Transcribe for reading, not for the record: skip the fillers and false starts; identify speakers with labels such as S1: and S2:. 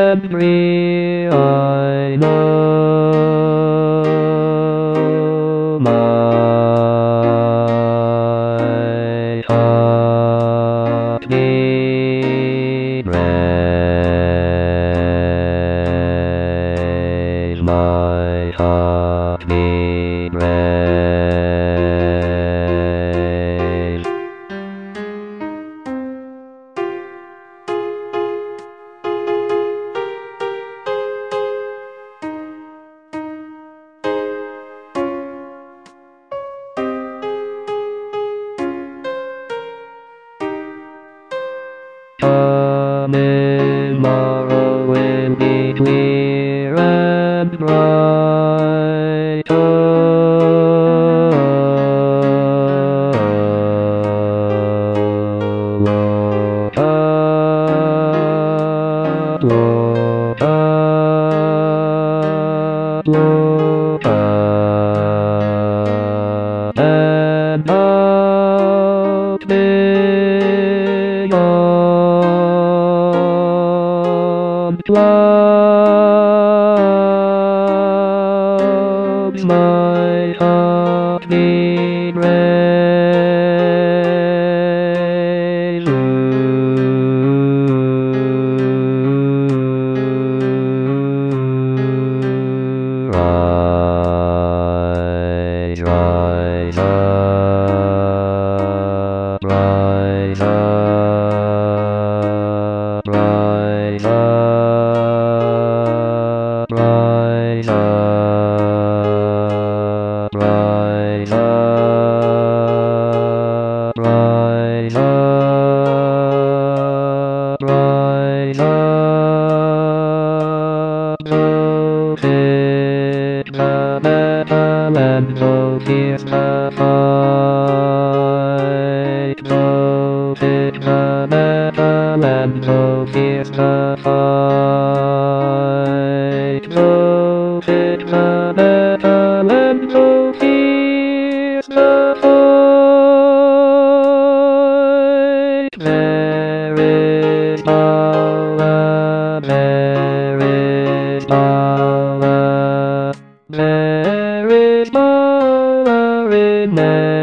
S1: memory I know my heart beat raise my heart beat raise. Tomorrow will be clear and bright. And out beyond clouds, my heart beat raise. Rise, rise up, rise up, rise up, rise up, rise up, rise up, rise up. So pick the battle and so fierce the fight. So pick the battle and so fierce the fight. So pick the battle and so fierce the fight. There is power, there is power, there is power in